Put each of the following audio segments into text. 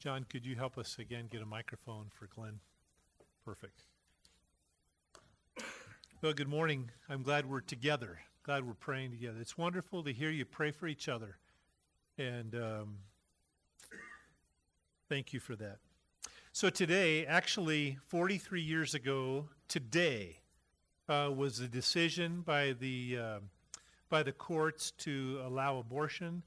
John, could you help us again get a microphone for Glenn? Perfect. Well, good morning. I'm glad we're together. Glad we're praying together. It's wonderful to hear you pray for each other. And thank you for that. So today, actually 43 years ago today, was the decision by the courts to allow abortion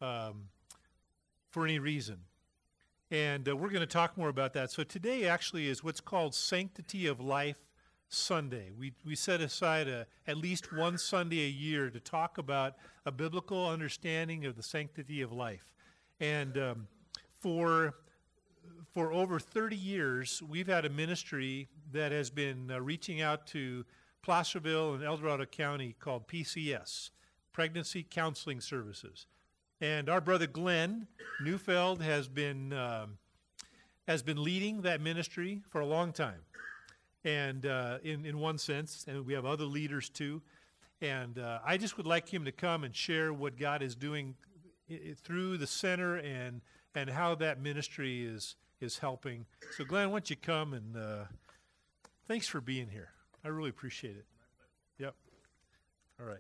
for any reason. And we're going to talk more about that. So today actually is what's called Sanctity of Life Sunday. We set aside at least one Sunday a year to talk about a biblical understanding of the sanctity of life. And for over 30 years, we've had a ministry that has been reaching out to Placerville and El Dorado County called PCS, Pregnancy Counseling Services. And our brother Glenn Neufeld has been leading that ministry for a long time. And in one sense, and we have other leaders too. And I just would like him to come and share what God is doing through the center and how that ministry is helping. So Glenn, why don't you come and thanks for being here. I really appreciate it. Yep. All right.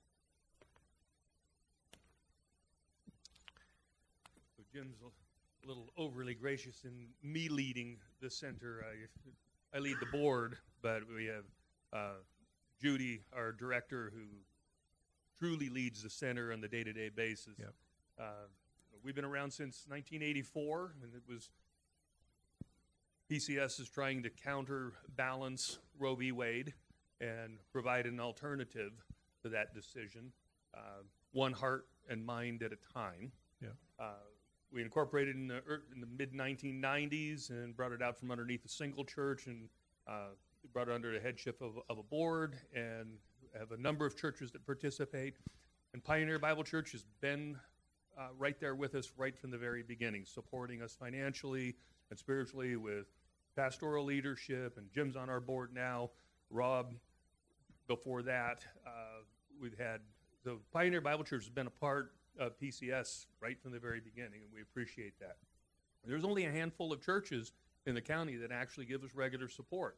So Jim's a little overly gracious in me leading the center. I lead the board, but we have Judy, our director, who truly leads the center on the day-to-day basis. Yep. We've been around since 1984, and it was PCS is trying to counterbalance Roe v. Wade and provide an alternative to that decision, one heart and mind at a time. Yeah. We incorporated in the mid-1990s and brought it out from underneath a single church and brought it under the headship of a board, and have a number of churches that participate. And Pioneer Bible Church has been right there with us right from the very beginning, supporting us financially and spiritually with pastoral leadership. And Jim's on our board now. Rob, before that, we've had the Pioneer Bible Church has been a part of PCS right from the very beginning, and we appreciate that. There's only a handful of churches in the county that actually give us regular support.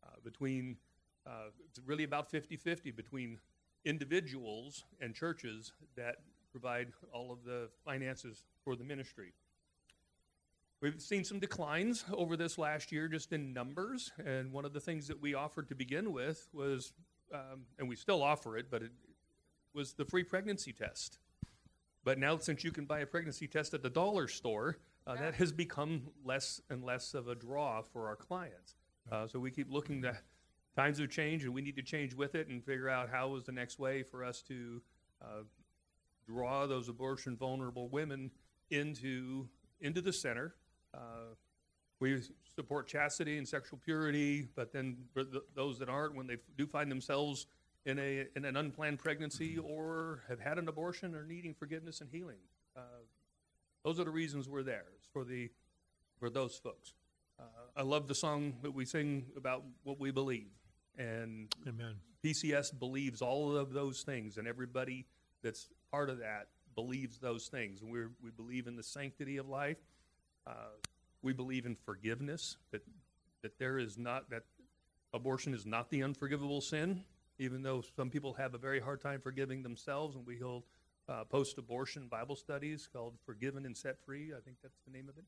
It's really about 50-50 between individuals and churches that provide all of the finances for the ministry. We've seen some declines over this last year just in numbers, and one of the things that we offered to begin with was, and we still offer it, but it was the free pregnancy test. But now, since you can buy a pregnancy test at the dollar store, that has become less and less of a draw for our clients. So we keep looking to times have changed, and we need to change with it and figure out how is the next way for us to draw those abortion vulnerable women into the center. We support chastity and sexual purity, but then for those that aren't, when they do find themselves in an unplanned pregnancy or have had an abortion, or needing forgiveness and healing, those are the reasons we're there, for those folks. I love the song that we sing about what we believe, and Amen. PCS believes all of those things, and everybody that's part of that believes those things. And we believe in the sanctity of life. We believe in forgiveness, that abortion is not the unforgivable sin, even though some people have a very hard time forgiving themselves. And we hold post-abortion Bible studies called Forgiven and Set Free. I think that's the name of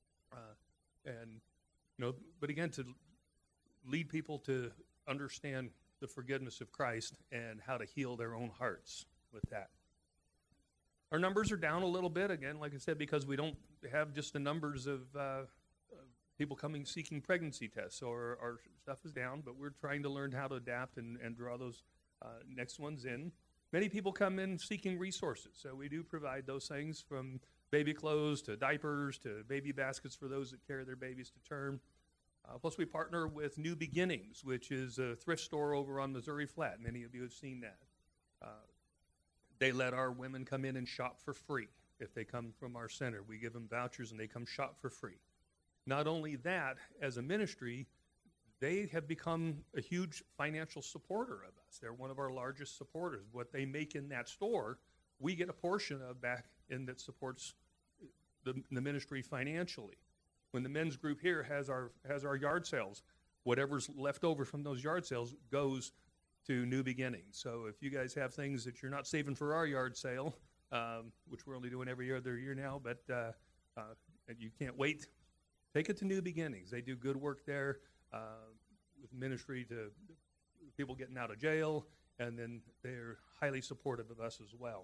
it. But again, to lead people to understand the forgiveness of Christ and how to heal their own hearts with that. Our numbers are down a little bit, again, like I said, because we don't have just the numbers of people coming seeking pregnancy tests. So our stuff is down, but we're trying to learn how to adapt and draw those next ones in. Many people come in seeking resources, so we do provide those things, from baby clothes to diapers to baby baskets for those that carry their babies to term. Plus, we partner with New Beginnings, which is a thrift store over on Missouri Flat. Many of you have seen that. They let our women come in and shop for free if they come from our center. We give them vouchers and they come shop for free. Not only that, as a ministry, they have become a huge financial supporter of us. They're one of our largest supporters. What they make in that store, we get a portion of back in that supports the ministry financially. When the men's group here has our yard sales, whatever's left over from those yard sales goes to New Beginnings. So if you guys have things that you're not saving for our yard sale, which we're only doing every other year now, but and you can't wait, take it to New Beginnings. They do good work there with ministry to people getting out of jail, and then they're highly supportive of us as well.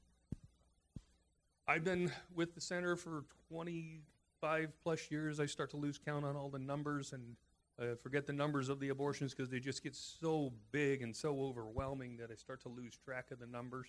I've been with the center for 25 plus years. I start to lose count on all the numbers and forget the numbers of the abortions because they just get so big and so overwhelming that I start to lose track of the numbers.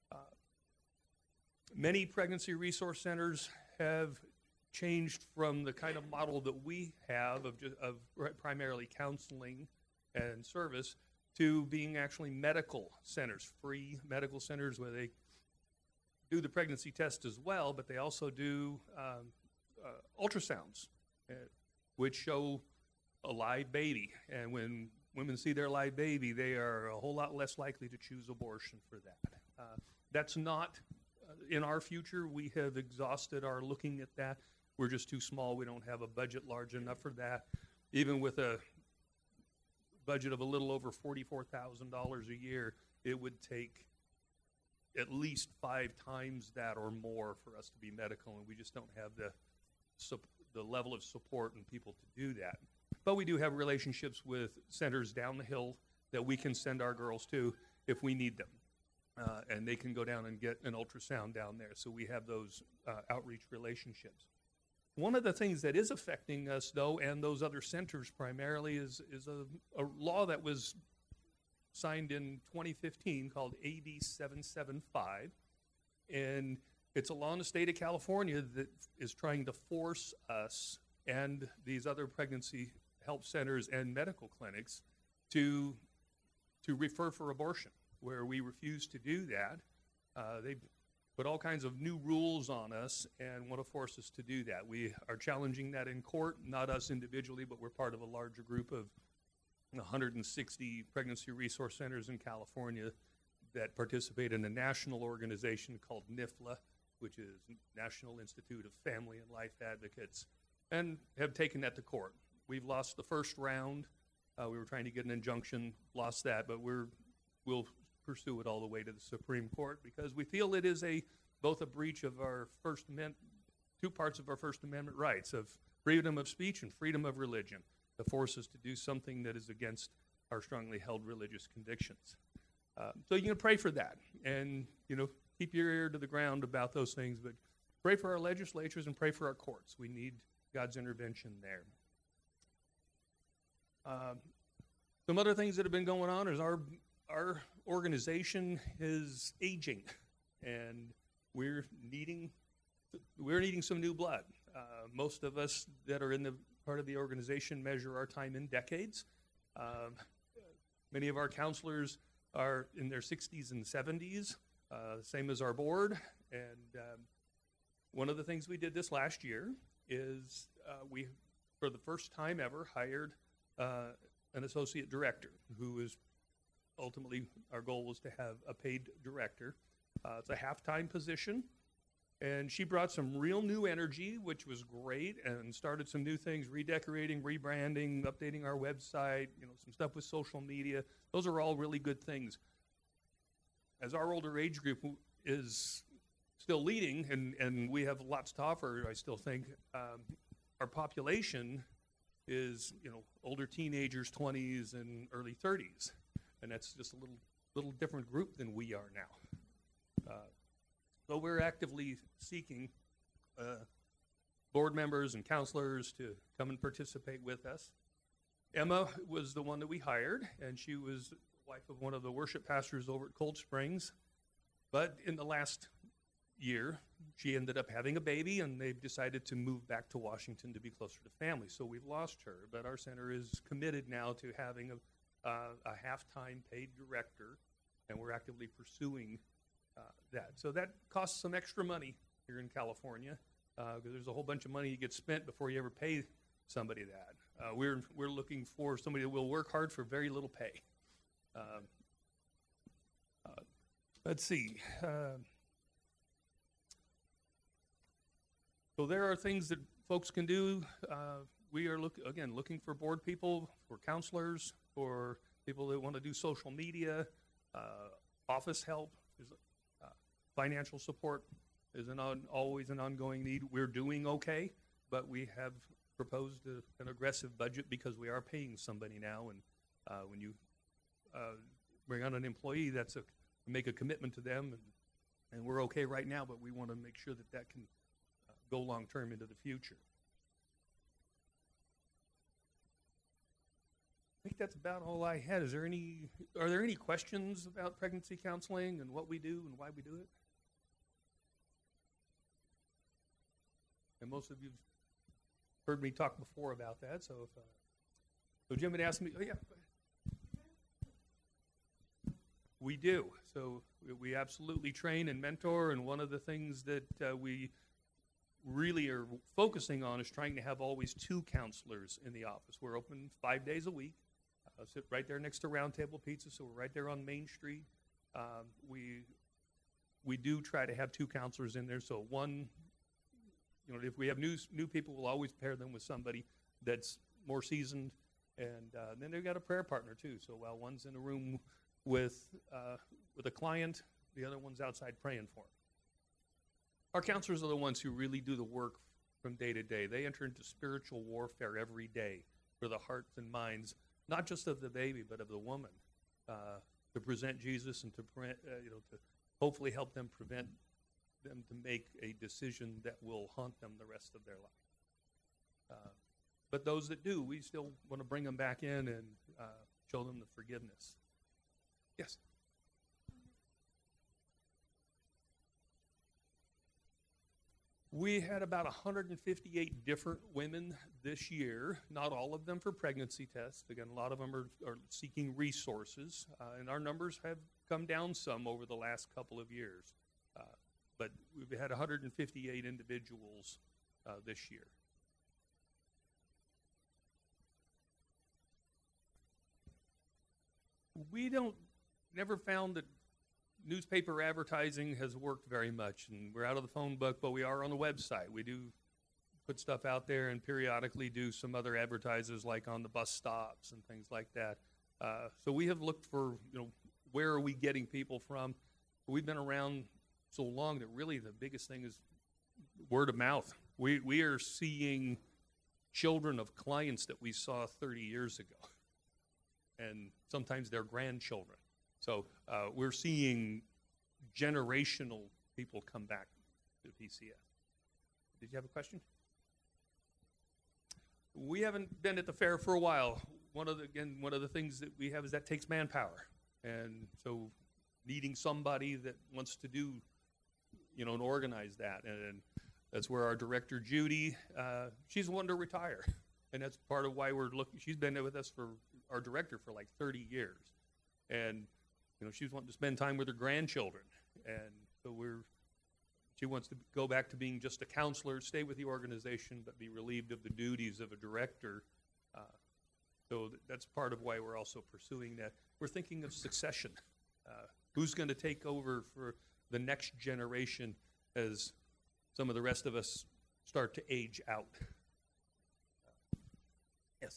Many pregnancy resource centers have changed from the kind of model that we have of primarily counseling and service to being actually medical centers, free medical centers where they do the pregnancy test as well, but they also do ultrasounds, which show a live baby. And when women see their live baby, they are a whole lot less likely to choose abortion for that. That's not in our future. We have exhausted our looking at that. We're just too small. We don't have a budget large enough for that. Even with a budget of a little over $44,000 a year, it would take at least 5 times that or more for us to be medical, and we just don't have the level of support and people to do that. But we do have relationships with centers down the hill that we can send our girls to if we need them. And they can go down and get an ultrasound down there. So we have those outreach relationships. One of the things that is affecting us, though, and those other centers primarily, is a law that was signed in 2015 called AB 775. And it's a law in the state of California that is trying to force us and these other pregnancy help centers and medical clinics to refer for abortion, where we refuse to do that. They put all kinds of new rules on us and want to force us to do that. We are challenging that in court, not us individually, but we're part of a larger group of 160 pregnancy resource centers in California that participate in a national organization called NIFLA, which is National Institute of Family and Life Advocates, and have taken that to court. We've lost the first round. We were trying to get an injunction, lost that, but we'll pursue it all the way to the Supreme Court because we feel it is both a breach of our First Amendment, 2 parts of our First Amendment rights of freedom of speech and freedom of religion, to force us to do something that is against our strongly held religious convictions. So you can pray for that and, keep your ear to the ground about those things, but pray for our legislatures and pray for our courts. We need God's intervention there. Some other things that have been going on is our organization is aging, and we're needing some new blood. Most of us that are in the part of the organization measure our time in decades. Many of our counselors are in their 60s and 70s, same as our board. And one of the things we did this last year is we, for the first time ever, hired an associate director who is ultimately, our goal was to have a paid director. It's a half-time position, and she brought some real new energy, which was great, and started some new things, redecorating, rebranding, updating our website, some stuff with social media. Those are all really good things. As our older age group is still leading, and we have lots to offer, I still think, our population is, older teenagers, 20s and early 30s. And that's just a little different group than we are now. So we're actively seeking board members and counselors to come and participate with us. Emma was the one that we hired, and she was the wife of one of the worship pastors over at Cold Springs. But in the last year, she ended up having a baby, and they've decided to move back to Washington to be closer to family. So we've lost her, but our center is committed now to having a half-time paid director, and we're actively pursuing that. So that costs some extra money here in California because there's a whole bunch of money you get spent before you ever pay somebody that. We're looking for somebody that will work hard for very little pay. Let's see. So there are things that folks can do. We are looking for board people, for counselors, for people that want to do social media, office help, financial support is always an ongoing need. We're doing okay, but we have proposed an aggressive budget because we are paying somebody now, and when you bring on an employee, that's make a commitment to them, and we're okay right now, but we want to make sure that can go long-term into the future. I think that's about all I had. Are there any questions about pregnancy counseling and what we do and why we do it? And most of you've heard me talk before about that, so so Jim had asked me, oh yeah, go ahead. We do. So we absolutely train and mentor, and one of the things that we really are focusing on is trying to have always 2 counselors in the office. We're open 5 days a week. Sit right there next to Round Table Pizza, so we're right there on Main Street. We do try to have 2 counselors in there, so one, if we have new people, we'll always pair them with somebody that's more seasoned, and then they've got a prayer partner too. So while one's in a room with a client, the other one's outside praying for him. Our counselors are the ones who really do the work from day to day. They enter into spiritual warfare every day for the hearts and minds, not just of the baby, but of the woman, to present Jesus and to hopefully help them prevent them to make a decision that will haunt them the rest of their life. But those that do, we still want to bring them back in and show them the forgiveness. Yes? We had about 158 different women this year, not all of them for pregnancy tests. Again, a lot of them are seeking resources, and our numbers have come down some over the last couple of years. But we've had 158 individuals this year. We never found that newspaper advertising has worked very much, and we're out of the phone book, but we are on the website. We do put stuff out there and periodically do some other advertisers like on the bus stops and things like that. So we have looked for, where are we getting people from? We've been around so long that really the biggest thing is word of mouth. We are seeing children of clients that we saw 30 years ago, and sometimes their grandchildren. So we're seeing generational people come back to PCF. Did you have a question? We haven't been at the fair for a while. One of the things that we have is that takes manpower, and so needing somebody that wants to do, and organize that, and that's where our director Judy, she's wanting to retire, and that's part of why we're looking. She's been with us for our director for like 30 years, and she's wanting to spend time with her grandchildren, and so she wants to go back to being just a counselor, stay with the organization, but be relieved of the duties of a director. So that's part of why we're also pursuing that. We're thinking of succession. Who's going to take over for the next generation as some of the rest of us start to age out? Yes.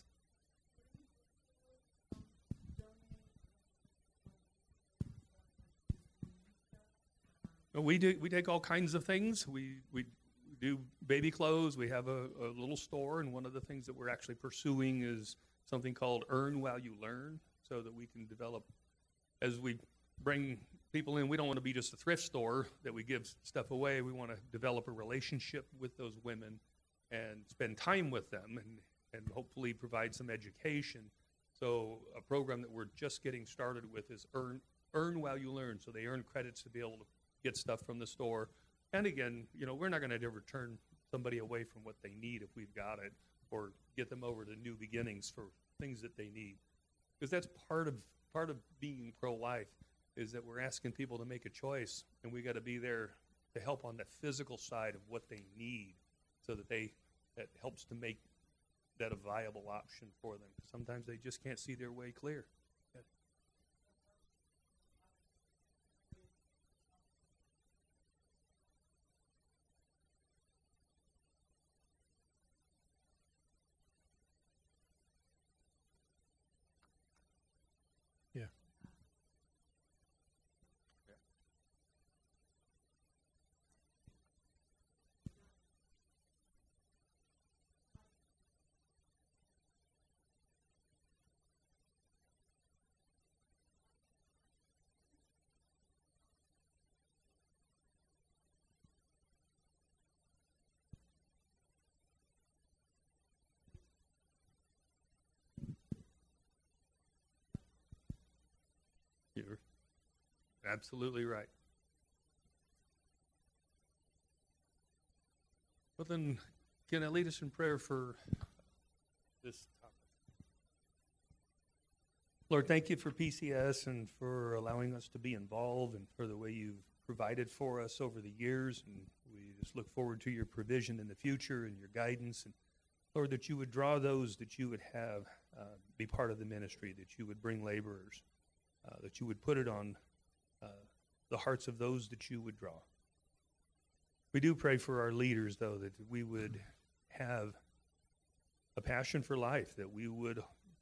We take all kinds of things. We do baby clothes. We have a little store, and one of the things that we're actually pursuing is something called Earn While You Learn, so that we can develop, as we bring people in, we don't want to be just a thrift store that we give stuff away. We want to develop a relationship with those women and spend time with them, and hopefully provide some education. So a program that we're just getting started with is Earn While You Learn, so they earn credits to be able to get stuff from the store. And again, we're not going to ever turn somebody away from what they need if we've got it, or get them over to New Beginnings for things that they need. Because that's part of being pro-life, is that we're asking people to make a choice, and we got to be there to help on the physical side of what they need, so that that helps to make that a viable option for them. Sometimes they just can't see their way clear. Absolutely right. Well, then, can I lead us in prayer for this topic? Lord, thank you for PCS and for allowing us to be involved and for the way you've provided for us over the years. And we just look forward to your provision in the future and your guidance. And Lord, that you would draw those that you would have be part of the ministry, that you would bring laborers, that you would put it on the hearts of those that you would draw. We do pray for our leaders, though, that we would have a passion for life, that we would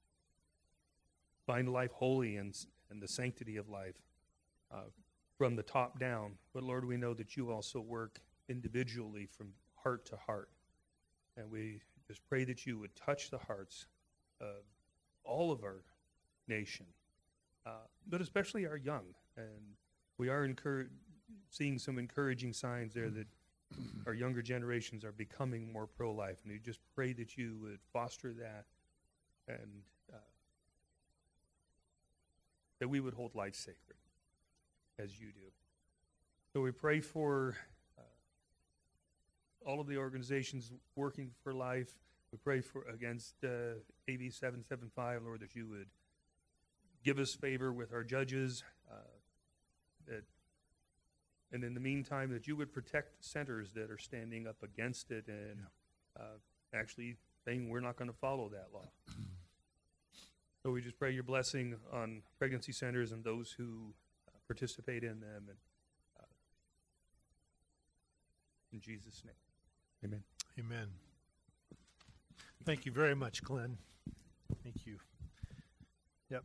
find life holy and the sanctity of life from the top down. But Lord, we know that you also work individually from heart to heart. And we just pray that you would touch the hearts of all of our nation, but especially our young. And we are seeing some encouraging signs there that our younger generations are becoming more pro-life. And we just pray that you would foster that and that we would hold life sacred as you do. So we pray for all of the organizations working for life. We pray for against AB 775, Lord, that you would give us favor with our judges, and in the meantime, that you would protect centers that are standing up against it and actually saying we're not going to follow that law. So we just pray your blessing on pregnancy centers and those who participate in them. And in Jesus' name, amen. Amen. Thank you very much, Glenn. Thank you. Yep.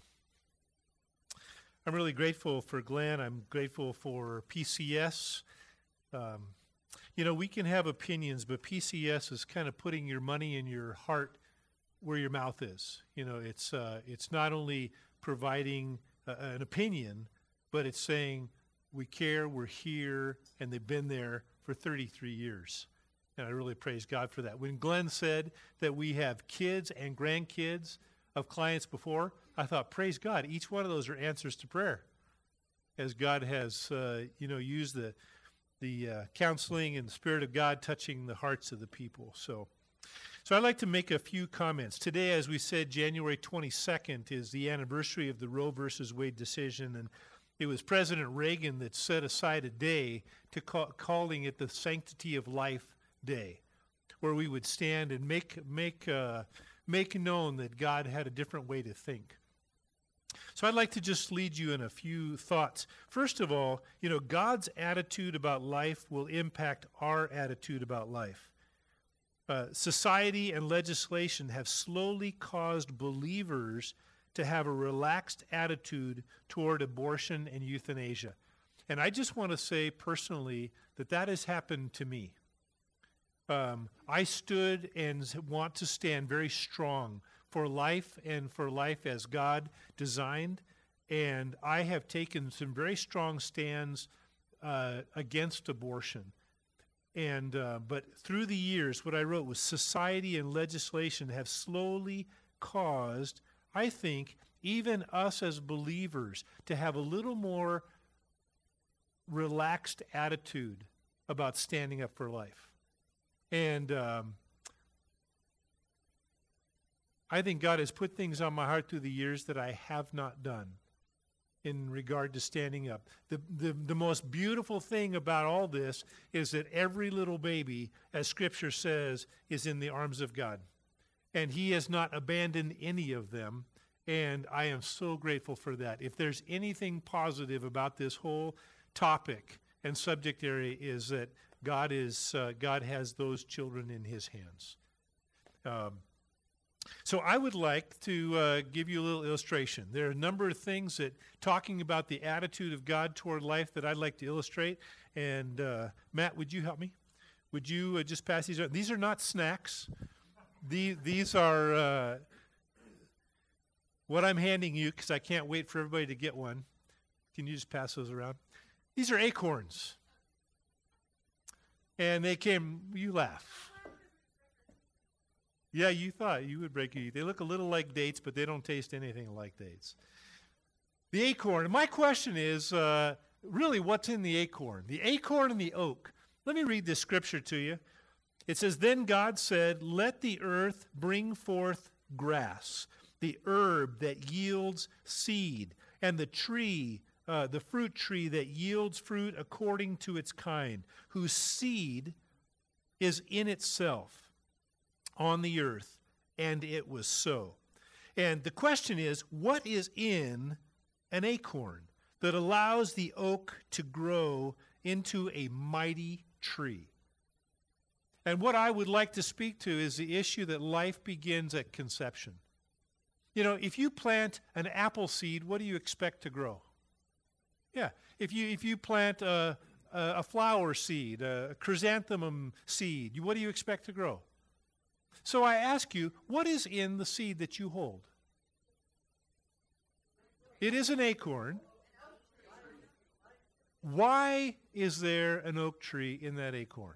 I'm really grateful for Glenn. I'm grateful for PCS. We can have opinions, but PCS is kind of putting your money in your heart where your mouth is. It's not only providing an opinion, but it's saying we care, we're here, and they've been there for 33 years. And I really praise God for that. When Glenn said that we have kids and grandkids of clients before, I thought, praise God, each one of those are answers to prayer, as God has, used the counseling and the Spirit of God touching the hearts of the people. So I'd like to make a few comments. Today, as we said, January 22nd is the anniversary of the Roe versus Wade decision, and it was President Reagan that set aside a day to calling it the Sanctity of Life Day, where we would stand and make known that God had a different way to think. So I'd like to just lead you in a few thoughts. First of all, God's attitude about life will impact our attitude about life. Society and legislation have slowly caused believers to have a relaxed attitude toward abortion and euthanasia. And I just want to say personally that has happened to me. I stood and want to stand very strong for life and for life as God designed. And I have taken some very strong stands against abortion. And but through the years, what I wrote was society and legislation have slowly caused, I think, even us as believers to have a little more relaxed attitude about standing up for life. And I think God has put things on my heart through the years that I have not done in regard to standing up. The most beautiful thing about all this is that every little baby, as Scripture says, is in the arms of God. And He has not abandoned any of them, and I am so grateful for that. If there's anything positive about this whole topic and subject area, is that God has those children in His hands. So I would like to give you a little illustration. There are a number of things that talking about the attitude of God toward life that I'd like to illustrate. And Matt, would you help me? Would you just pass these around? These are not snacks. These are what I'm handing you, because I can't wait for everybody to get one. Can you just pass those around? These are acorns. And you laugh. Yeah, you thought you would break your teeth. They look a little like dates, but they don't taste anything like dates. The acorn. My question is really what's in the acorn? The acorn and the oak. Let me read this scripture to you. It says, "Then God said, let the earth bring forth grass, the herb that yields seed, and the tree, the fruit tree that yields fruit according to its kind, whose seed is in itself on the earth." And it was so. And the question is, what is in an acorn that allows the oak to grow into a mighty tree? And what I would like to speak to is the issue that life begins at conception. You know, if you plant an apple seed, what do you expect to grow? Yeah, if you plant a flower seed, a chrysanthemum seed, what do you expect to grow? So I ask you, what is in the seed that you hold? It is an acorn. Why is there an oak tree in that acorn?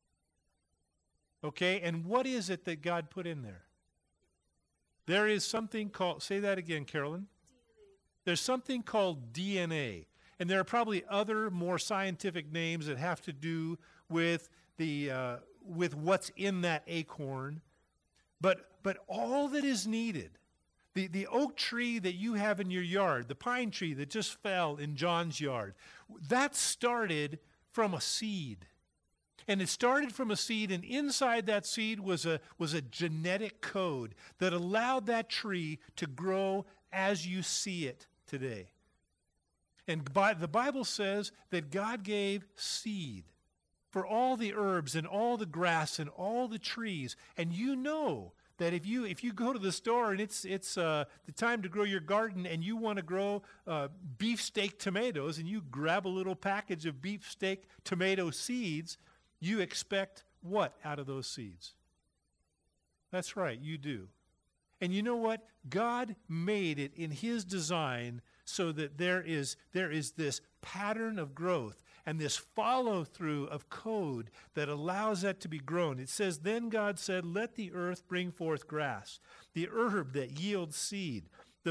Okay, and what is it that God put in there? There is something called, say that again, Carolyn. There's something called DNA. And there are probably other more scientific names that have to do with with what's in that acorn. But all that is needed, the oak tree that you have in your yard, the pine tree that just fell in John's yard, that started from a seed. And it started from a seed, and inside that seed was a genetic code that allowed that tree to grow as you see it today. And the Bible says that God gave seed for all the herbs and all the grass and all the trees. And you know that if you go to the store and it's the time to grow your garden and you want to grow beefsteak tomatoes and you grab a little package of beefsteak tomato seeds, you expect what out of those seeds? That's right, you do. And you know what? God made it in his design so that there is this pattern of growth and this follow-through of code that allows that to be grown. It says, "Then God said, let the earth bring forth grass, the herb that yields seed,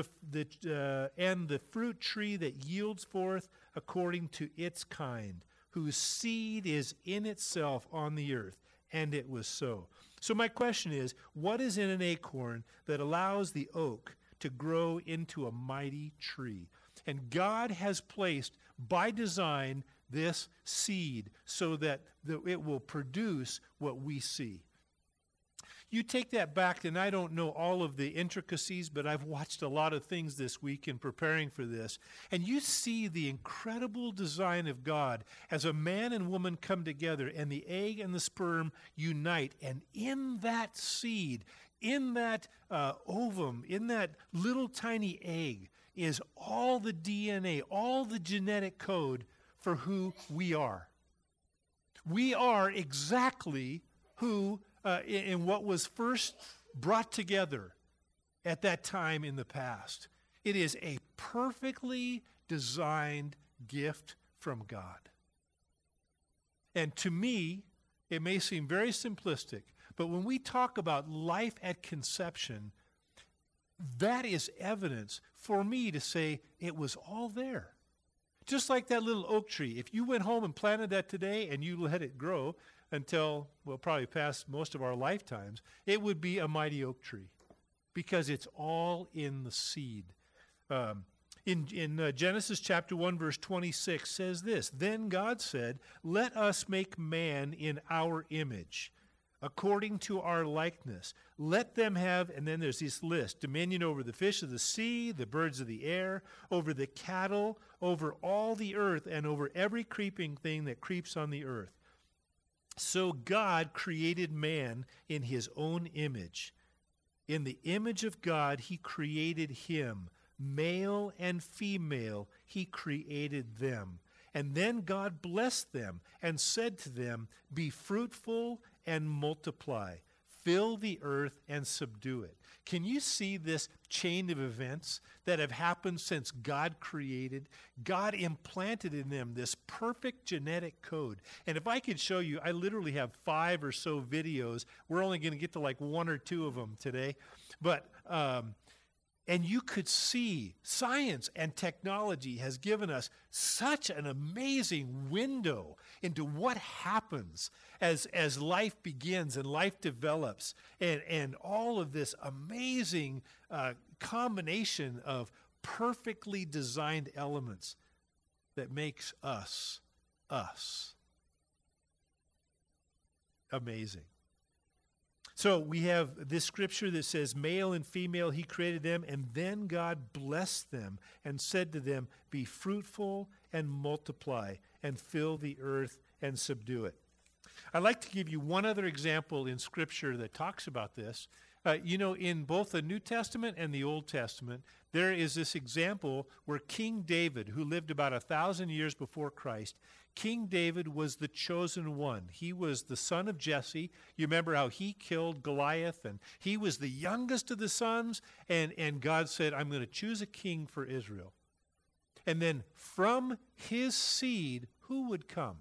and the fruit tree that yields forth according to its kind, whose seed is in itself on the earth." And it was so. So my question is, what is in an acorn that allows the oak to grow into a mighty tree? And God has placed, by design, this seed so that it will produce what we see. You take that back, and I don't know all of the intricacies, but I've watched a lot of things this week in preparing for this. And you see the incredible design of God as a man and woman come together and the egg and the sperm unite. And in that seed, in that ovum, in that little tiny egg is all the DNA, all the genetic code for who we are. We are exactly who in what was first brought together at that time in the past. It is a perfectly designed gift from God. And to me, it may seem very simplistic, but when we talk about life at conception, that is evidence for me to say it was all there. Just like that little oak tree. If you went home and planted that today and you let it grow until, well, probably past most of our lifetimes, it would be a mighty oak tree because it's all in the seed. In Genesis chapter 1, verse 26 says this, "Then God said, let us make man in our image, according to our likeness. Let them have," and then there's this list, "dominion over the fish of the sea, the birds of the air, over the cattle, over all the earth, and over every creeping thing that creeps on the earth." So God created man in his own image. In the image of God, he created him. Male and female, he created them. And then God blessed them and said to them, "Be fruitful and multiply. Fill the earth and subdue it." Can you see this chain of events that have happened since God created? God implanted in them this perfect genetic code. And if I could show you, I literally have 5 or so videos. We're only going to get to like 1 or 2 of them today. But And you could see science and technology has given us such an amazing window into what happens as life begins and life develops, and all of this amazing combination of perfectly designed elements that makes us us. Amazing. So we have this scripture that says, male and female, he created them, and then God blessed them and said to them, be fruitful and multiply and fill the earth and subdue it. I'd like to give you one other example in scripture that talks about this. In both the New Testament and the Old Testament, there is this example where King David, who lived about 1,000 years before Christ, King David was the chosen one. He was the son of Jesse. You remember how he killed Goliath, and he was the youngest of the sons, and God said, I'm going to choose a king for Israel. And then from his seed, who would come?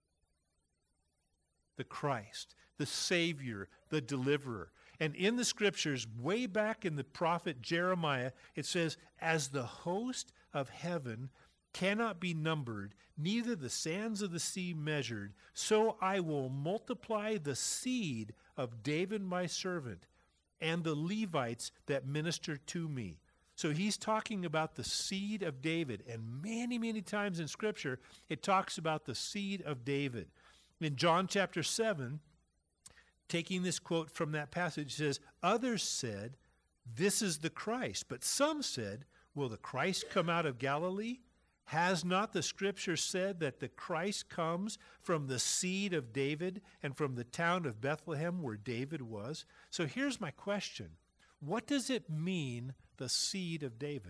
The Christ, the Savior, the deliverer. And in the scriptures, way back in the prophet Jeremiah, it says, as the host of heaven cannot be numbered, neither the sands of the sea measured, so I will multiply the seed of David my servant and the Levites that minister to me. So he's talking about the seed of David, and many, many times in Scripture, it talks about the seed of David. In John chapter 7, taking this quote from that passage, says, others said, this is the Christ. But some said, will the Christ come out of Galilee? Has not the scripture said that the Christ comes from the seed of David and from the town of Bethlehem where David was? So here's my question. What does it mean, the seed of David?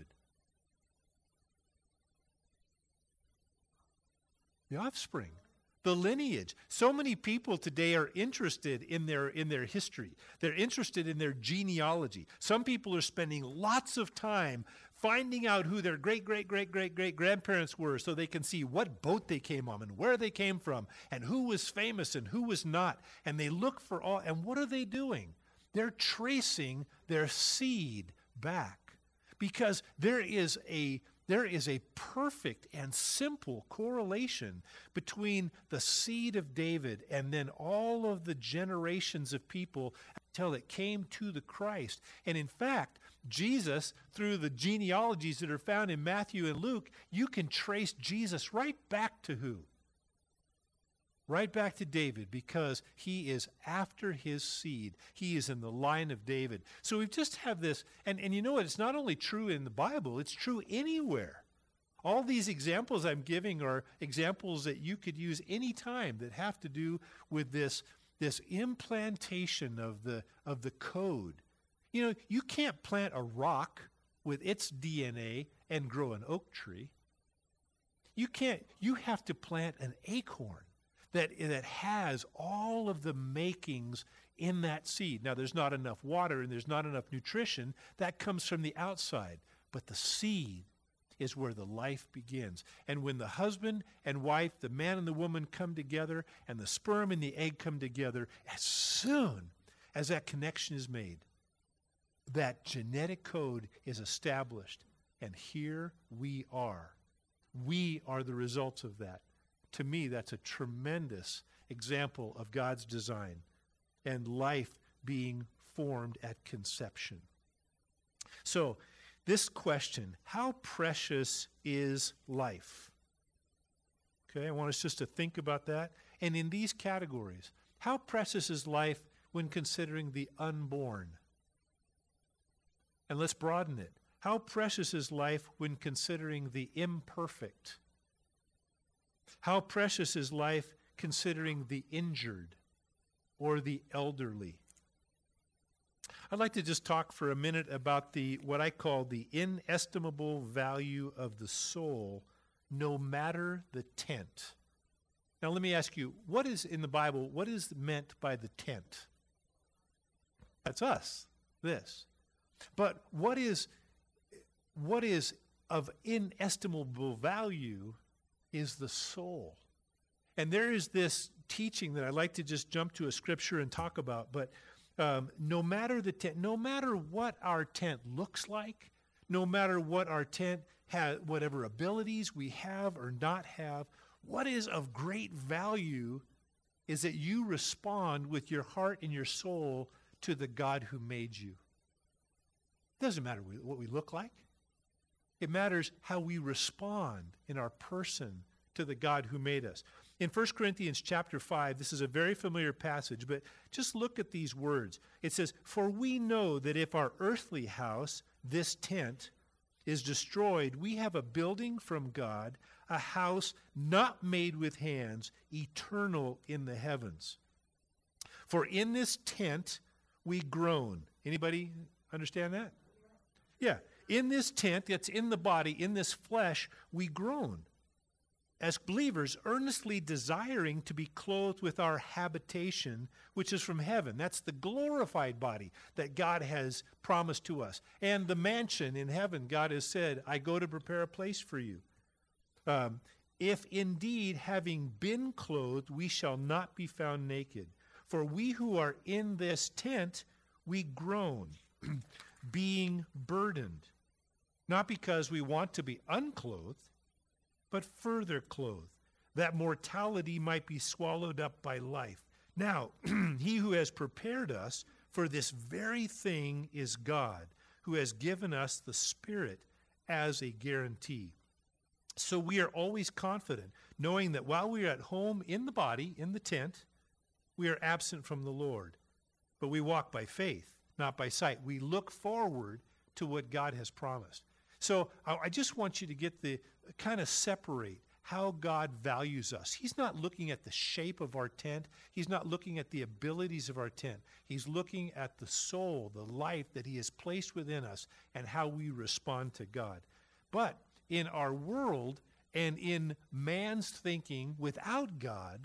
The offspring. The lineage. So many people today are interested in their history. They're interested in their genealogy. Some people are spending lots of time finding out who their great-great-great-great-great-grandparents were so they can see what boat they came on and where they came from and who was famous and who was not. And they look for all, and what are they doing? They're tracing their seed back because there is a perfect and simple correlation between the seed of David and then all of the generations of people until it came to the Christ. And in fact, Jesus, through the genealogies that are found in Matthew and Luke, you can trace Jesus right back to who? Right back to David, because he is after his seed. He is in the line of David. So we just have this, and you know what? It's not only true in the Bible, it's true anywhere. All these examples I'm giving are examples that you could use any time that have to do with this implantation of the code. You know, you can't plant a rock with its DNA and grow an oak tree. You have to plant an acorn that has all of the makings in that seed. Now, there's not enough water and there's not enough nutrition. That comes from the outside. But the seed is where the life begins. And when the husband and wife, the man and the woman come together, and the sperm and the egg come together, as soon as that connection is made, that genetic code is established. And here we are. We are the results of that. To me, that's a tremendous example of God's design and life being formed at conception. So, this question, how precious is life? Okay, I want us just to think about that. And in these categories, how precious is life when considering the unborn? And let's broaden it. How precious is life when considering the imperfect? How precious is life considering the injured or the elderly? I'd like to just talk for a minute about what I call the inestimable value of the soul, no matter the tent. Now let me ask you, what is in the Bible, what is meant by the tent? That's us, this. But what is of inestimable value is the soul. And there is this teaching that I'd like to just jump to a scripture and talk about, but no matter the tent, no matter what our tent looks like, no matter what our tent has, whatever abilities we have or not have, what is of great value is that you respond with your heart and your soul to the God who made you. It doesn't matter what we look like. It matters how we respond in our person to the God who made us. In 1 Corinthians chapter 5, this is a very familiar passage, but just look at these words. It says, "For we know that if our earthly house, this tent, is destroyed, we have a building from God, a house not made with hands, eternal in the heavens. For in this tent we groan." Anybody understand that? Yeah. In this tent that's in the body, in this flesh, we groan as believers, earnestly desiring to be clothed with our habitation, which is from heaven. That's the glorified body that God has promised to us. And the mansion in heaven, God has said, "I go to prepare a place for you." If indeed, having been clothed, we shall not be found naked. For we who are in this tent, we groan, being burdened, not because we want to be unclothed, but further clothed, that mortality might be swallowed up by life. Now, he who has prepared us for this very thing is God, who has given us the Spirit as a guarantee. So we are always confident, knowing that while we are at home in the body, in the tent, we are absent from the Lord. But we walk by faith, not by sight. We look forward to what God has promised. So I just want you to get the kind of separate how God values us. He's not looking at the shape of our tent. He's not looking at the abilities of our tent. He's looking at the soul, the life that he has placed within us, and how we respond to God. But in our world and in man's thinking without God,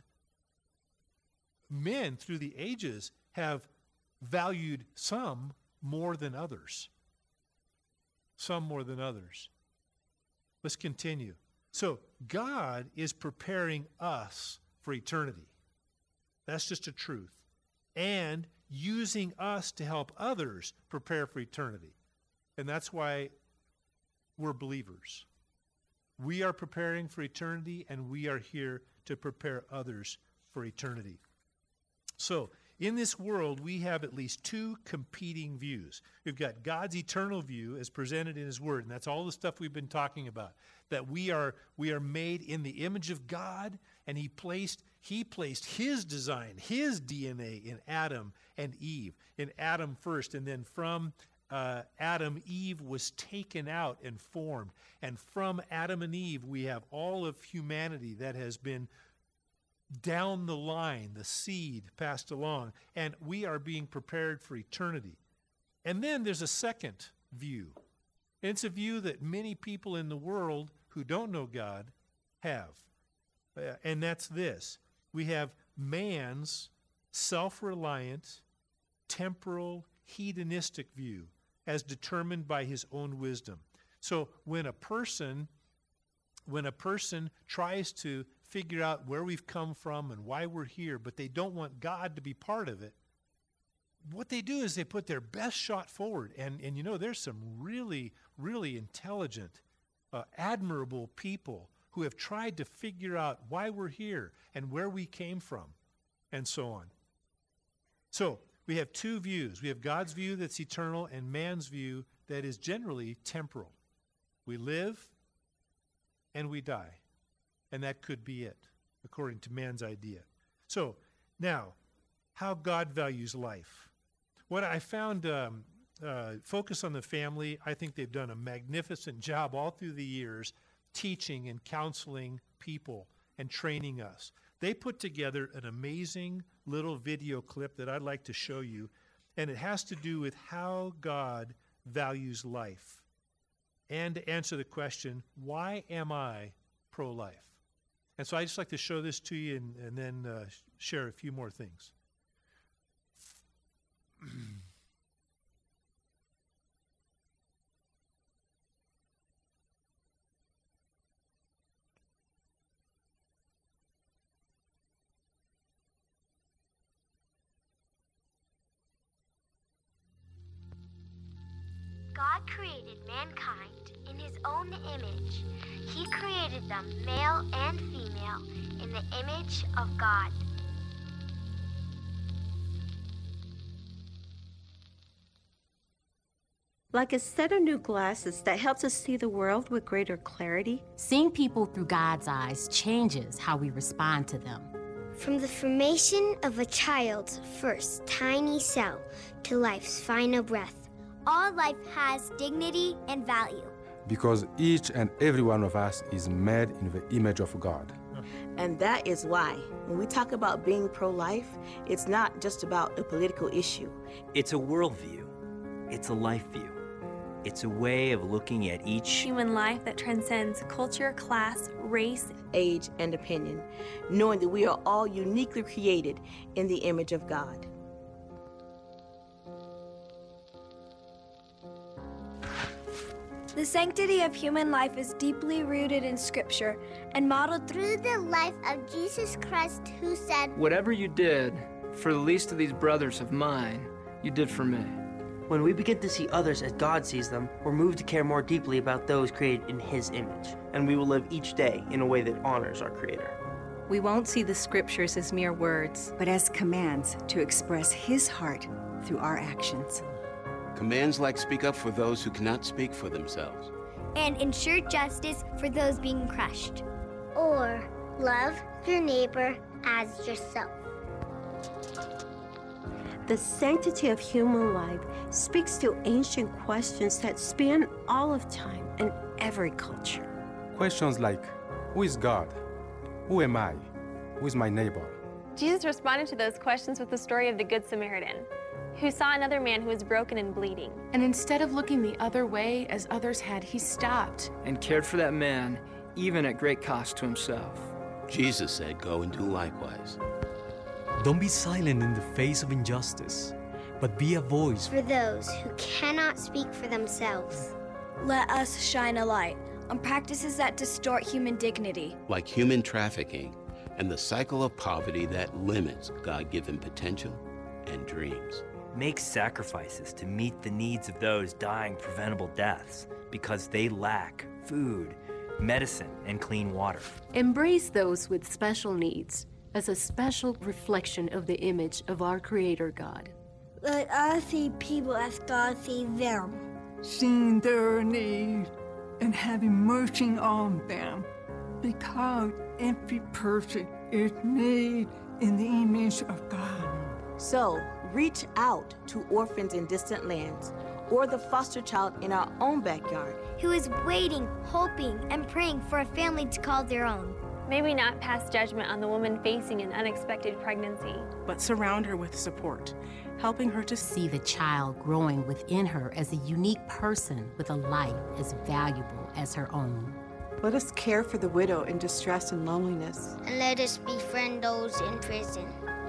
men through the ages have valued some more than others. Some more than others. Let's continue. So God is preparing us for eternity. That's just a truth. And using us to help others prepare for eternity. And that's why we're believers. We are preparing for eternity, and we are here to prepare others for eternity. So, in this world, we have at least two competing views. We've got God's eternal view as presented in his word, and that's all the stuff we've been talking about, that we are made in the image of God, and he placed his design, his DNA in Adam and Eve. In Adam first, and then from Adam, Eve was taken out and formed. And from Adam and Eve, we have all of humanity that has been down the line, the seed passed along, and we are being prepared for eternity. And then there's a second view. And it's a view that many people in the world who don't know God have. And that's this. We have man's self-reliant, temporal, hedonistic view as determined by his own wisdom. So when a person tries to figure out where we've come from and why we're here, but they don't want God to be part of it, what they do is they put their best shot forward. And you know, there's some really, really intelligent, admirable people who have tried to figure out why we're here and where we came from and so on. So we have two views. We have God's view that's eternal and man's view that is generally temporal. We live and we die. And that could be it, according to man's idea. So, now, how God values life. What I found, Focus on the Family, I think they've done a magnificent job all through the years teaching and counseling people and training us. They put together an amazing little video clip that I'd like to show you, and it has to do with how God values life. And to answer the question, why am I pro-life? And so I just like to show this to you and then share a few more things. God created mankind in his own image. He created them male and female in the image of God. Like a set of new glasses that helps us see the world with greater clarity. Seeing people through God's eyes changes how we respond to them. From the formation of a child's first tiny cell to life's final breath, all life has dignity and value. Because each and every one of us is made in the image of God. And that is why, when we talk about being pro-life, it's not just about a political issue. It's a worldview. It's a life view. It's a way of looking at each human life that transcends culture, class, race, age, and opinion, knowing that we are all uniquely created in the image of God. The sanctity of human life is deeply rooted in Scripture and modeled through the life of Jesus Christ, who said, "Whatever you did for the least of these brothers of mine, you did for me." When we begin to see others as God sees them, we're moved to care more deeply about those created in His image, and we will live each day in a way that honors our Creator. We won't see the Scriptures as mere words, but as commands to express His heart through our actions. Commands like speak up for those who cannot speak for themselves. And ensure justice for those being crushed. Or love your neighbor as yourself. The sanctity of human life speaks to ancient questions that span all of time and every culture. Questions like, who is God? Who am I? Who is my neighbor? Jesus responded to those questions with the story of the Good Samaritan, who saw another man who was broken and bleeding. And instead of looking the other way as others had, he stopped and cared for that man, even at great cost to himself. Jesus said, go and do likewise. Don't be silent in the face of injustice, but be a voice for those who cannot speak for themselves. Let us shine a light on practices that distort human dignity, like human trafficking and the cycle of poverty that limits God-given potential and dreams. Make sacrifices to meet the needs of those dying preventable deaths because they lack food, medicine, and clean water. Embrace those with special needs as a special reflection of the image of our Creator God. Let us see people as God sees them. Seeing their needs and having mercy on them, because every person is made in the image of God. So, reach out to orphans in distant lands, or the foster child in our own backyard, who is waiting, hoping, and praying for a family to call their own. May we not pass judgment on the woman facing an unexpected pregnancy, but surround her with support, helping her to see the child growing within her as a unique person with a life as valuable as her own. Let us care for the widow in distress and loneliness. And let us befriend those in prison.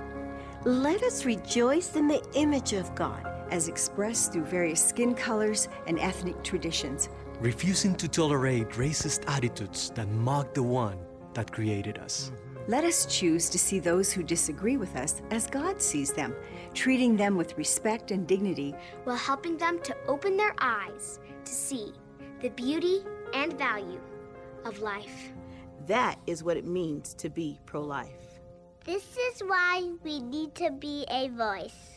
Let us rejoice in the image of God as expressed through various skin colors and ethnic traditions, refusing to tolerate racist attitudes that mock the one that created us. Let us choose to see those who disagree with us as God sees them, treating them with respect and dignity, while helping them to open their eyes to see the beauty and value of life. That is what it means to be pro-life. This is why we need to be a voice.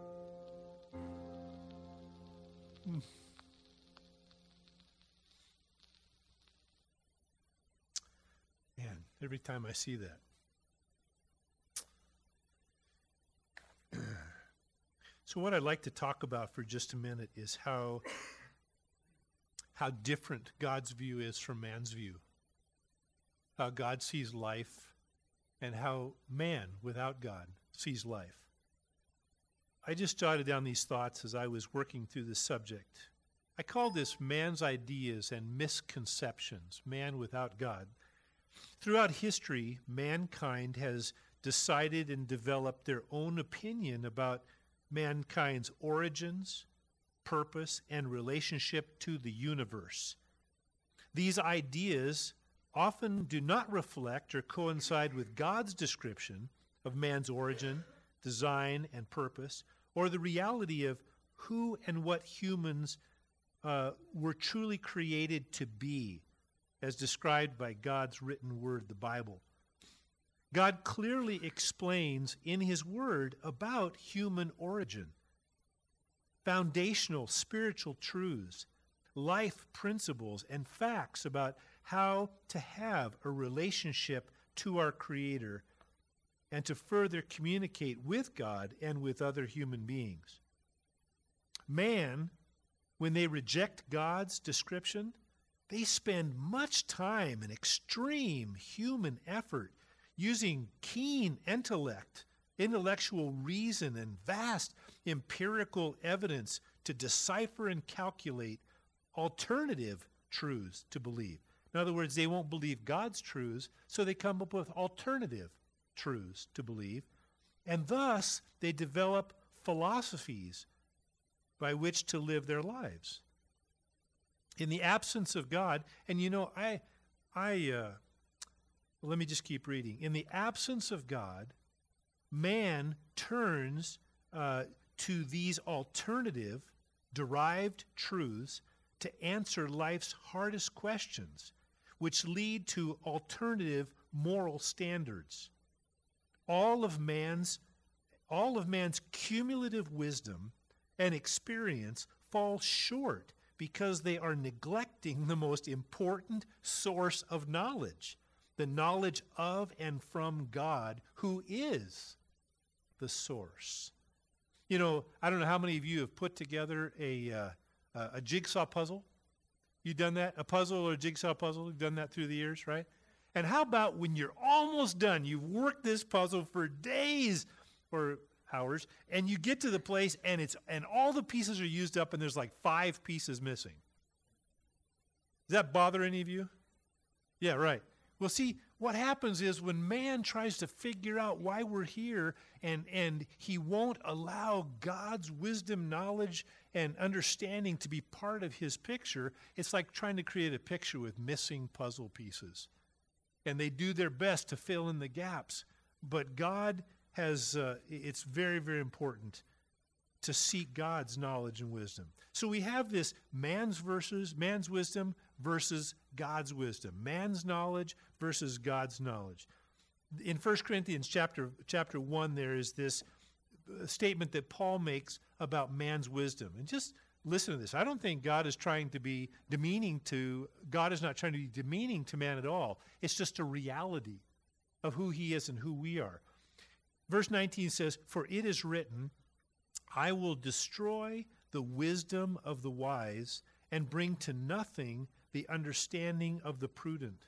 Man, every time I see that. So what I'd like to talk about for just a minute is how different God's view is from man's view. How God sees life and how man, without God, sees life. I just jotted down these thoughts as I was working through this subject. I call this man's ideas and misconceptions, man without God. Throughout history, mankind has decided and developed their own opinion about mankind's origins, purpose, and relationship to the universe. These ideas often do not reflect or coincide with God's description of man's origin, design, and purpose, or the reality of who and what humans we're truly created to be, as described by God's written word, the Bible. God clearly explains in his word about human origin, foundational spiritual truths, life principles, and facts about how to have a relationship to our Creator and to further communicate with God and with other human beings. Man, when they reject God's description, they spend much time and extreme human effort using keen intellect, intellectual reason, and vast empirical evidence to decipher and calculate alternative truths to believe. In other words, they won't believe God's truths, so they come up with alternative truths to believe, and thus they develop philosophies by which to live their lives. In the absence of God, and you know, let me just keep reading. In the absence of God, man turns to these alternative, derived truths to answer life's hardest questions, which lead to alternative moral standards. All of man's cumulative wisdom and experience fall short because they are neglecting the most important source of knowledge, the knowledge of and from God, who is the source. You know, I don't know how many of you have put together a jigsaw puzzle. You done that? A puzzle or a jigsaw puzzle? You've done that through the years, right? And how about when you're almost done, you've worked this puzzle for days or hours, and you get to the place and all the pieces are used up and there's like 5 pieces missing. Does that bother any of you? Yeah, right. Well, see, what happens is when man tries to figure out why we're here and he won't allow God's wisdom, knowledge, and understanding to be part of his picture, it's like trying to create a picture with missing puzzle pieces. And they do their best to fill in the gaps. But God has, it's very, very important to seek God's knowledge and wisdom. So we have this man's wisdom versus God's wisdom. Man's knowledge versus God's knowledge. In 1 Corinthians chapter 1, there is this statement that Paul makes about man's wisdom. And just listen to this. I don't think God is trying to be demeaning to, God is not trying to be demeaning to man at all. It's just a reality of who he is and who we are. Verse 19 says, "For it is written, I will destroy the wisdom of the wise and bring to nothing the understanding of the prudent."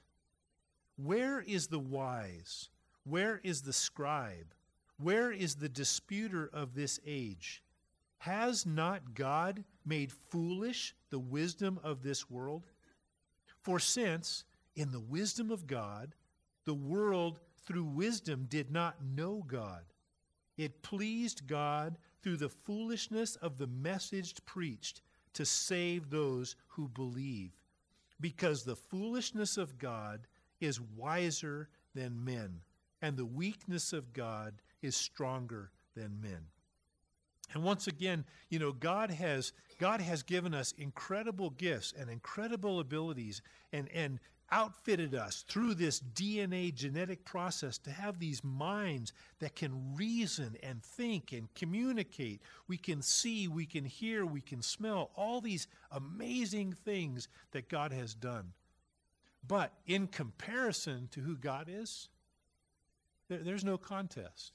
Where is the wise? Where is the scribe? Where is the disputer of this age? Has not God made foolish the wisdom of this world? For since, in the wisdom of God, the world through wisdom did not know God, it pleased God through the foolishness of the message preached to save those who believe, because the foolishness of God is wiser than men, and the weakness of God is stronger than men. And once again, you know, God has given us incredible gifts and incredible abilities and outfitted us through this DNA genetic process to have these minds that can reason and think and communicate. We can see, we can hear, we can smell, all these amazing things that God has done. But in comparison to who God is, there's no contest.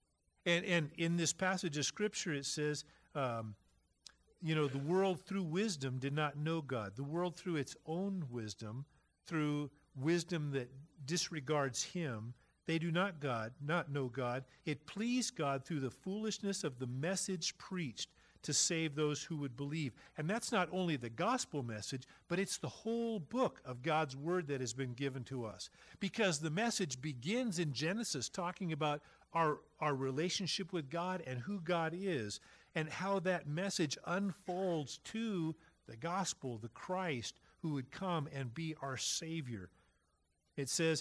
And in this passage of Scripture, it says, you know, the world through wisdom did not know God. The world through its own wisdom, through wisdom that disregards him, they do not know God. It pleased God through the foolishness of the message preached to save those who would believe. And that's not only the gospel message, but it's the whole book of God's word that has been given to us. Because the message begins in Genesis talking about our relationship with God and who God is, and how that message unfolds to the gospel, the Christ, who would come and be our Savior. It says,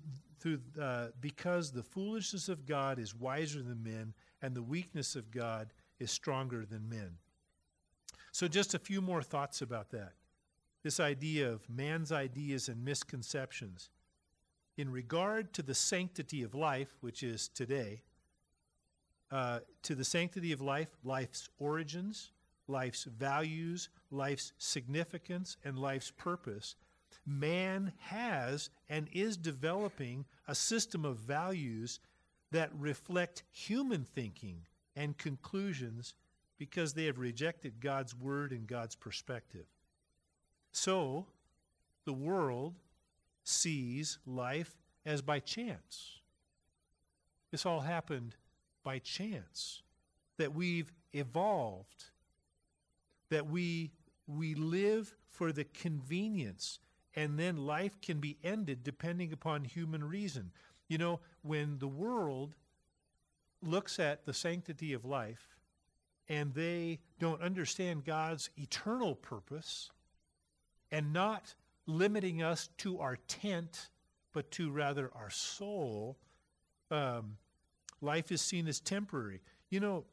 because the foolishness of God is wiser than men, and the weakness of God is stronger than men. So just a few more thoughts about that. This idea of man's ideas and misconceptions. In regard to the sanctity of life, which is today, to the sanctity of life, life's origins, life's values, life's significance, and life's purpose, man has and is developing a system of values that reflect human thinking and conclusions because they have rejected God's word and God's perspective. So, the world sees life as by chance. This all happened by chance, that we've evolved, that we live for the convenience, and then life can be ended depending upon human reason. You know, when the world looks at the sanctity of life and they don't understand God's eternal purpose and not limiting us to our tent, but to rather our soul, life is seen as temporary. You know,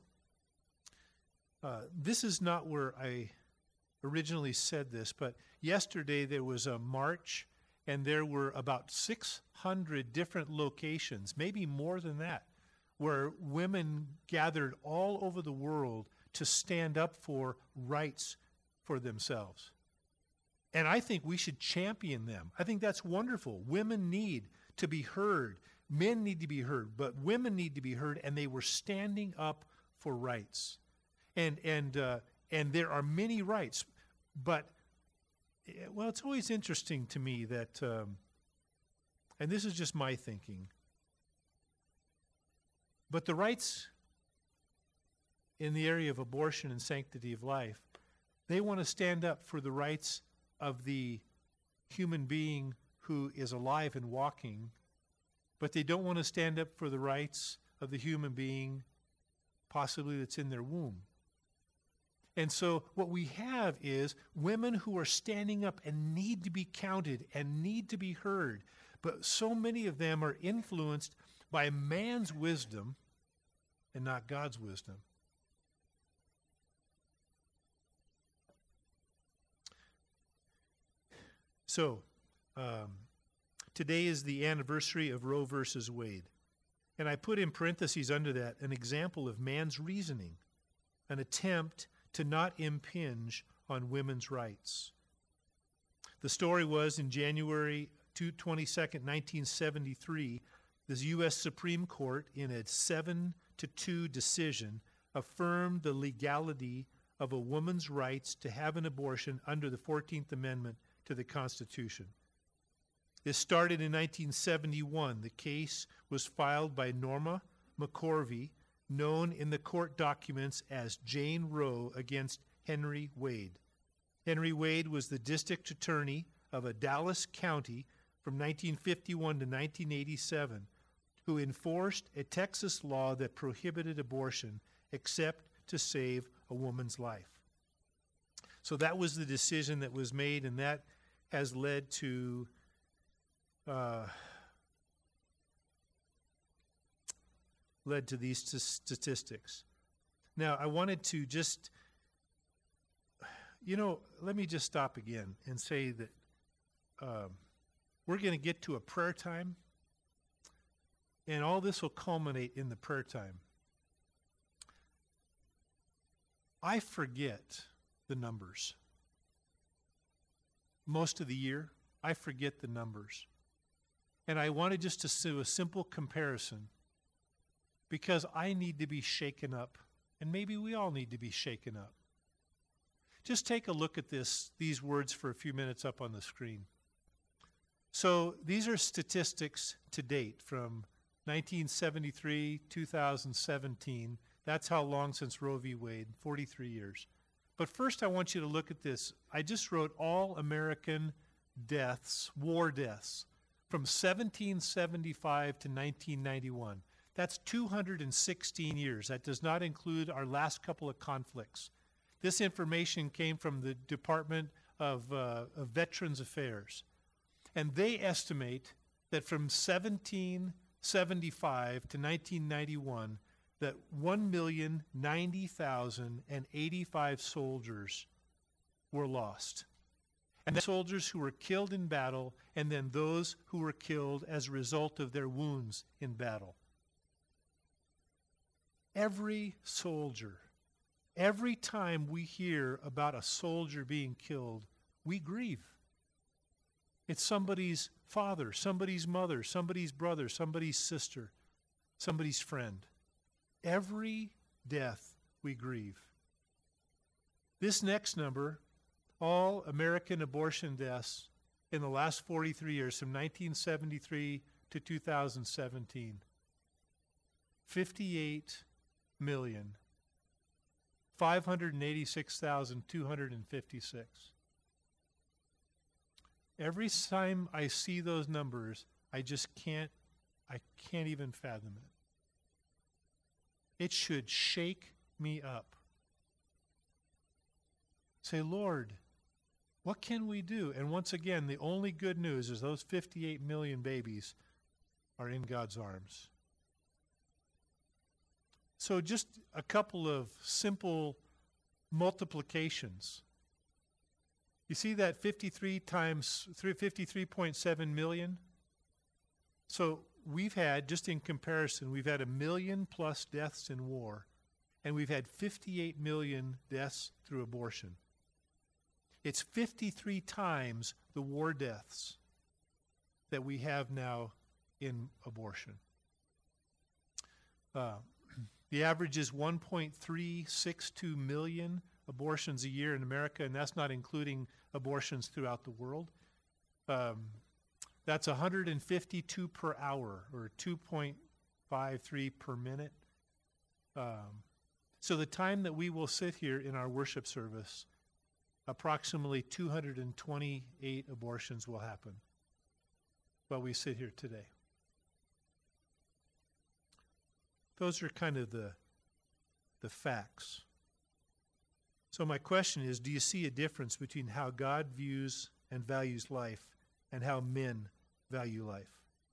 this is not where I originally said this, but yesterday there was a march and there were about 600 different locations, maybe more than that, where women gathered all over the world to stand up for rights for themselves. And I think we should champion them. I think that's wonderful. Women need to be heard. Men need to be heard, but women need to be heard, and they were standing up for rights. And there are many rights, but, well, it's always interesting to me that, and this is just my thinking, but the rights in the area of abortion and sanctity of life, they want to stand up for the rights of the human being who is alive and walking, but they don't want to stand up for the rights of the human being possibly that's in their womb. And so what we have is women who are standing up and need to be counted and need to be heard, but so many of them are influenced by man's wisdom and not God's wisdom. So, today is the anniversary of Roe versus Wade. And I put in parentheses under that an example of man's reasoning, an attempt to not impinge on women's rights. The story was in January 22nd, 1973, the U.S. Supreme Court, in a 7-2 decision, affirmed the legality of a woman's rights to have an abortion under the 14th Amendment to the Constitution. This started in 1971. The case was filed by Norma McCorvey, known in the court documents as Jane Roe against Henry Wade. Henry Wade was the district attorney of a Dallas county from 1951 to 1987 who enforced a Texas law that prohibited abortion except to save a woman's life. So that was the decision that was made, and that has led to these statistics. Now, I wanted to just, let me just stop again and say that we're going to get to a prayer time, and all this will culminate in the prayer time. I forget the numbers. Most of the year, I forget the numbers. And I wanted just to do a simple comparison because I need to be shaken up, and maybe we all need to be shaken up. Just take a look at these words for a few minutes up on the screen. So these are statistics to date from 1973, 2017. That's how long since Roe v. Wade, 43 years. But first I want you to look at this. I just wrote all American deaths, war deaths, from 1775 to 1991. That's 216 years. That does not include our last couple of conflicts. This information came from the Department of Veterans Affairs. And they estimate that from 1775 to 1991, that 1,090,085 soldiers were lost. And the soldiers who were killed in battle, and then those who were killed as a result of their wounds in battle. Every soldier, every time we hear about a soldier being killed, we grieve. It's somebody's father, somebody's mother, somebody's brother, somebody's sister, somebody's friend. Every death we grieve. This next number, all American abortion deaths in the last 43 years, from 1973 to 2017, 58,586,256. Every time I see those numbers, I can't even fathom it. It should shake me up. Say, Lord, what can we do? And once again, the only good news is those 58 million babies are in God's arms. So just a couple of simple multiplications. You see that 53 times 53.7 million? So we've had, just in comparison, we've had 1 million plus deaths in war, and we've had 58 million deaths through abortion. It's 53 times the war deaths that we have now in abortion. The average is 1.362 million abortions a year in America, and that's not including abortions throughout the world. That's 152 per hour, or 2.53 per minute. So the time that we will sit here in our worship service, approximately 228 abortions will happen while we sit here today. Those are kind of the facts. So my question is, do you see a difference between how God views and values life and how men value life?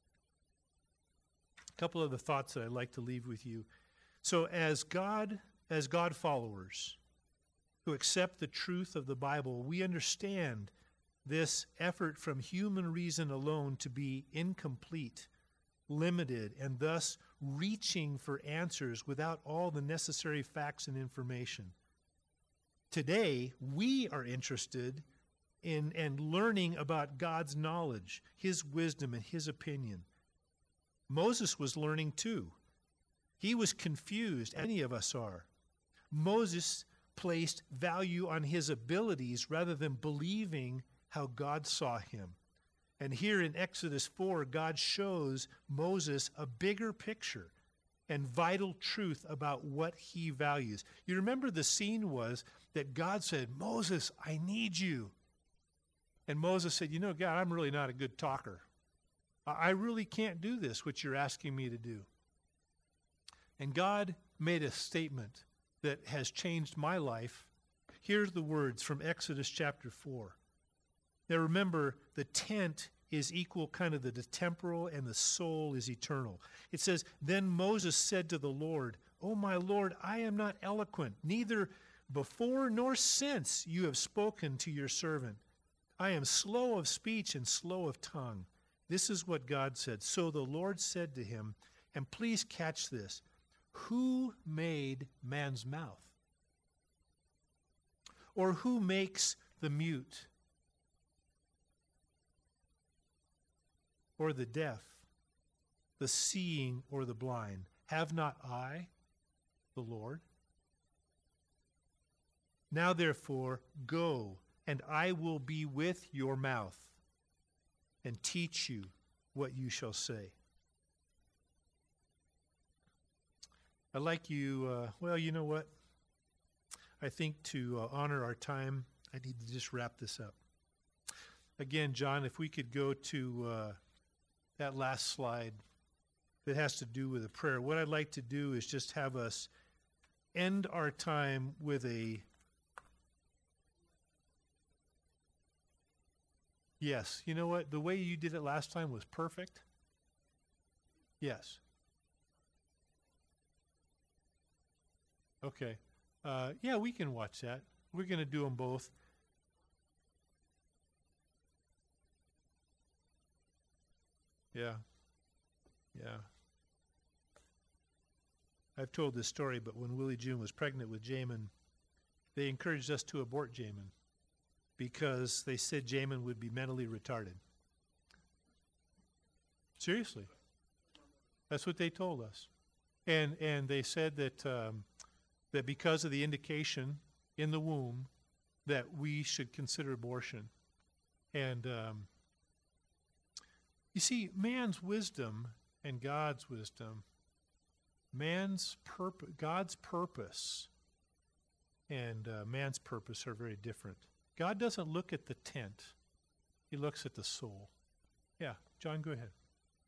A couple of the thoughts that I'd like to leave with you. So as God followers who accept the truth of the Bible, we understand this effort from human reason alone to be incomplete, limited, and thus reaching for answers without all the necessary facts and information. Today, we are interested in and learning about God's knowledge, His wisdom, and His opinion. Moses was learning too. He was confused, as many of us are. Moses placed value on his abilities rather than believing how God saw him. And here in Exodus 4, God shows Moses a bigger picture and vital truth about what he values. You remember the scene was that God said, Moses, I need you. And Moses said, you know, God, I'm really not a good talker. I really can't do this, what you're asking me to do. And God made a statement that has changed my life. Here's the words from Exodus chapter 4. Now remember, the tent is equal kind of the temporal, and the soul is eternal. It says, then Moses said to the Lord, O my Lord, I am not eloquent, neither before nor since you have spoken to your servant. I am slow of speech and slow of tongue. This is what God said. So the Lord said to him, and please catch this, who made man's mouth? Or who makes the mute? Or the deaf, the seeing, or the blind? Have not I, the Lord? Now therefore, go, and I will be with your mouth, and teach you what you shall say. I'd like you, well, you know what? I think to honor our time, I need to just wrap this up. Again, John, if we could go to that last slide that has to do with a prayer. What I'd like to do is just have us end our time with a yes. You know what? The way you did it last time was perfect. Yes. Okay. Yeah, we can watch that. We're going to do them both. Yeah. Yeah. I've told this story, but when Willie June was pregnant with Jamin, they encouraged us to abort Jamin because they said Jamin would be mentally retarded. Seriously. That's what they told us. And they said that that because of the indication in the womb that we should consider abortion. And you see, man's wisdom and God's wisdom, God's purpose and man's purpose are very different. God doesn't look at the tent. He looks at the soul. Yeah, John, go ahead.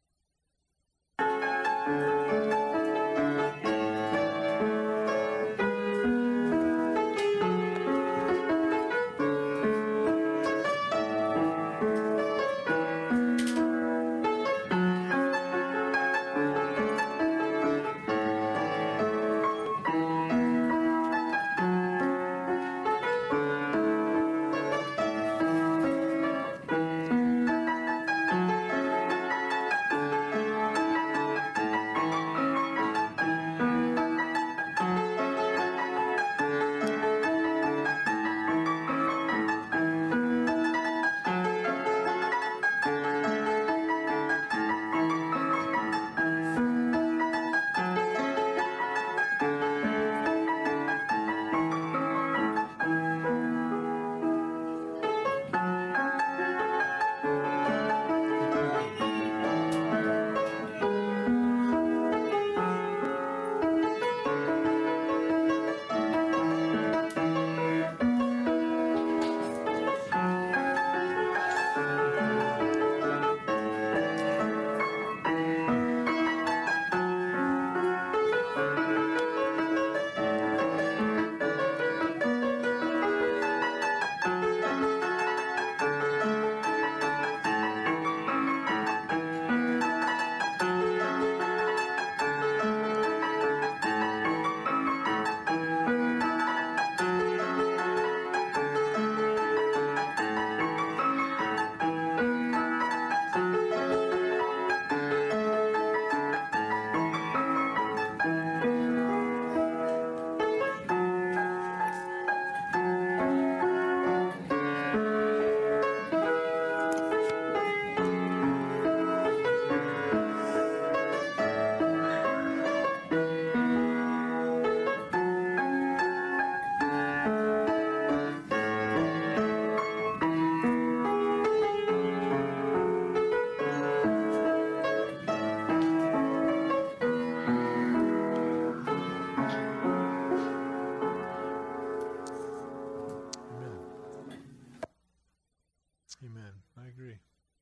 Amen. I agree.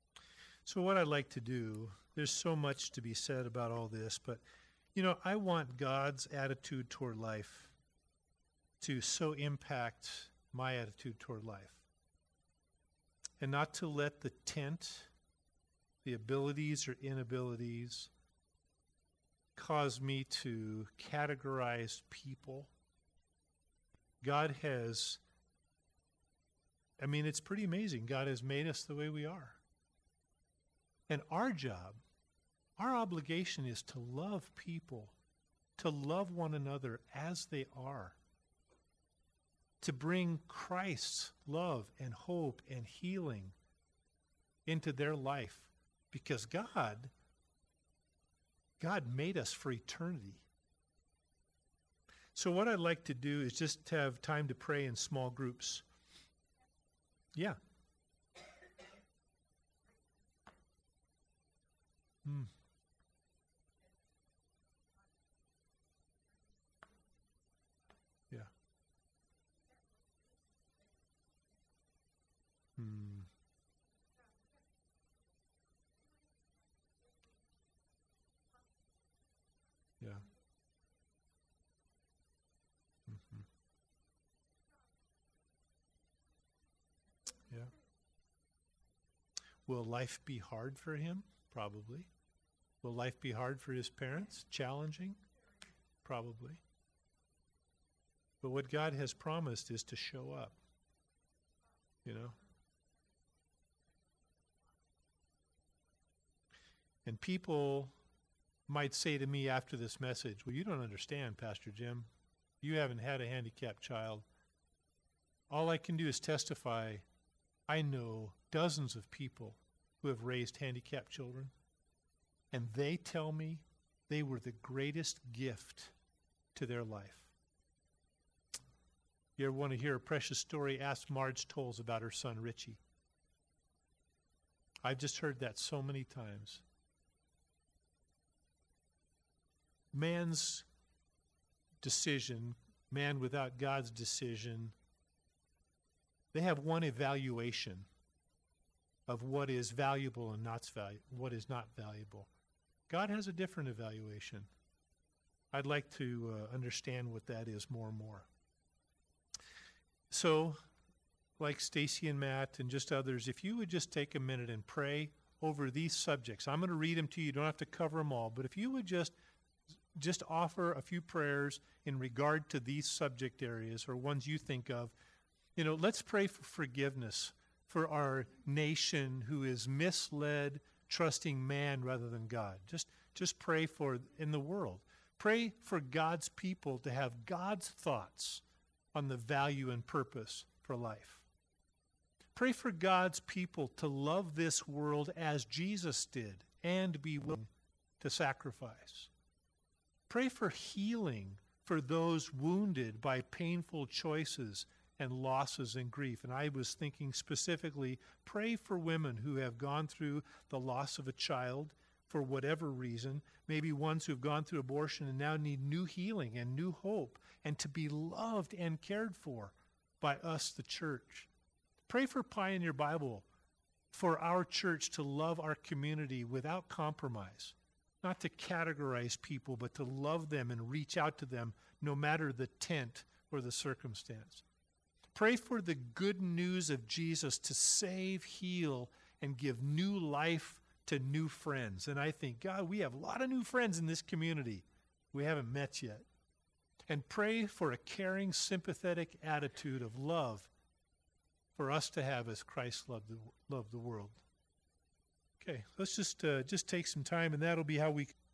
So what I'd like to do, there's so much to be said about all this, but, you know, I want God's attitude toward life to so impact my attitude toward life. And not to let the tent, the abilities or inabilities, cause me to categorize people. God has, I mean, it's pretty amazing. God has made us the way we are. And our job, our obligation is to love people, to love one another as they are, to bring Christ's love and hope and healing into their life, because God made us for eternity. So what I'd like to do is just have time to pray in small groups. Yeah. Yeah. Yeah. Yeah. Will life be hard for him? Probably. Will life be hard for his parents? Challenging? Probably. But what God has promised is to show up, you know. And people might say to me after this message, well, you don't understand, Pastor Jim. You haven't had a handicapped child. All I can do is testify. I know dozens of people who have raised handicapped children, and they tell me they were the greatest gift to their life. You ever want to hear a precious story? Ask Marge Tolles about her son, Richie. I've just heard that so many times. Man's decision, man without God's decision, they have one evaluation of what is valuable and what is not valuable. God has a different evaluation. I'd like to understand what that is more and more. So, like Stacy and Matt and just others, if you would just take a minute and pray over these subjects. I'm going to read them to you. You don't have to cover them all, but if you would just offer a few prayers in regard to these subject areas or ones you think of. You know, let's pray for forgiveness for our nation who is misled, trusting man rather than God. Just pray for in the world. Pray for God's people to have God's thoughts on the value and purpose for life. Pray for God's people to love this world as Jesus did and be willing to sacrifice. Pray for healing for those wounded by painful choices and losses and grief. And I was thinking specifically, pray for women who have gone through the loss of a child for whatever reason, maybe ones who have gone through abortion and now need new healing and new hope and to be loved and cared for by us, the church. Pray for Pioneer Bible, for our church to love our community without compromise. Not to categorize people, but to love them and reach out to them no matter the tent or the circumstance. Pray for the good news of Jesus to save, heal, and give new life to new friends. And I think, God, we have a lot of new friends in this community we haven't met yet. And pray for a caring, sympathetic attitude of love for us to have as Christ loved the world. Okay, let's just take some time, and that'll be how we